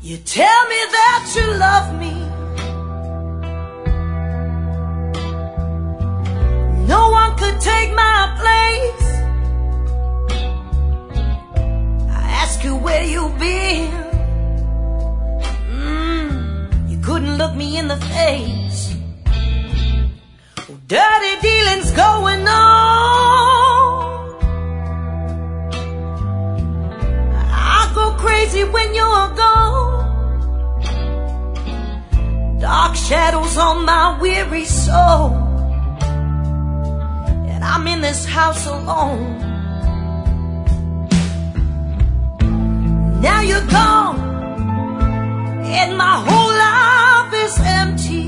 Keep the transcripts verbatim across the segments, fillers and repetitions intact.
You tell me that you love me. No one could take my place. I ask you where you've been. Mm, you couldn't look me in the face. Oh, dirty dealings going on. I go crazy when you're gone. Dark shadows on my weary soul, and I'm in this house alone. Now you're gone, and my whole life is empty.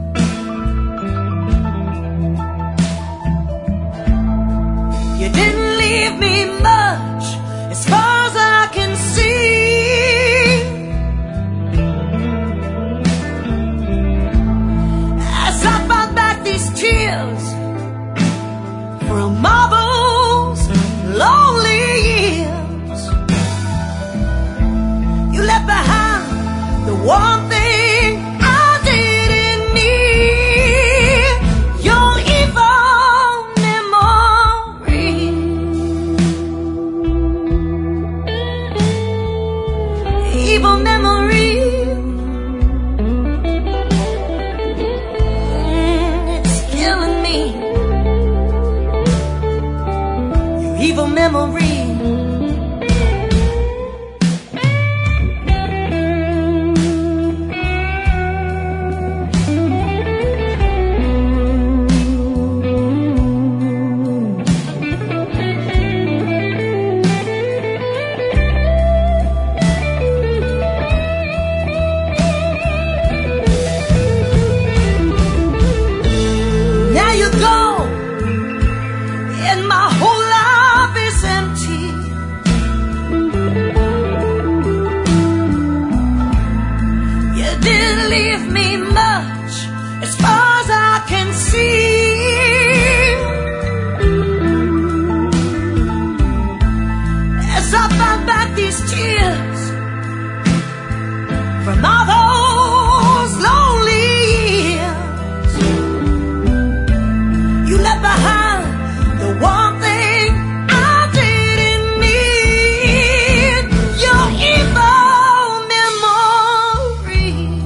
You didn't leave me much, as far as I can see. As I fight back these tears from all those lonely years, you left behind the one thing I didn't need, your evil memory. Evil memory. Evil memory. Now you're gone, and my whole life is empty. You didn't leave me much, as far as I can see. As I fight back these tears from all those lonely years, you left behind the one thing I didn't need, your evil memory.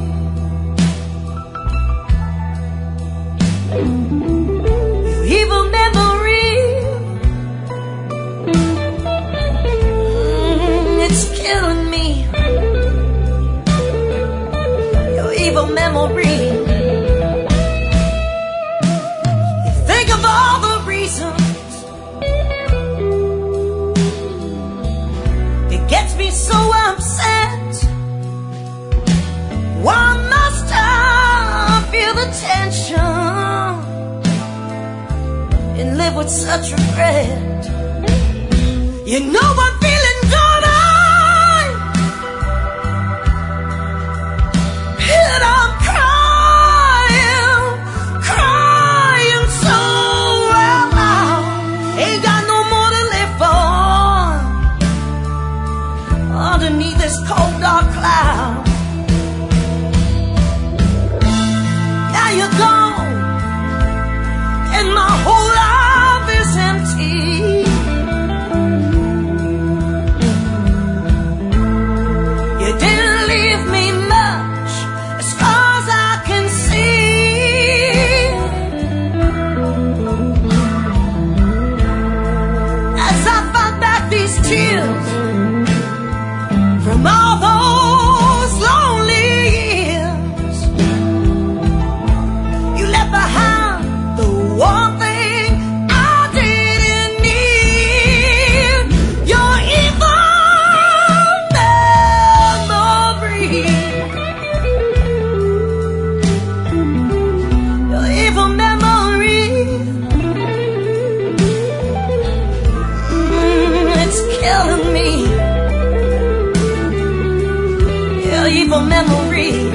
Your evil memory. Mm, it's killing me. Your evil memory. You think of all the reasons it gets me so upset. Why must I feel the tension and live with such regret? You know I'm feeling dirty, and I'm crying, crying so loud. Ain't got no more to live for underneath this cold dark cloud. Now you're gone, and my whole life is empty. You didn't leave me much, as far as I can see. As I fight back these tears from all those lonely years, you left behind the one thing I didn't need, your evil memory. Your evil memory. Mm, it's killing me. Your evil memory.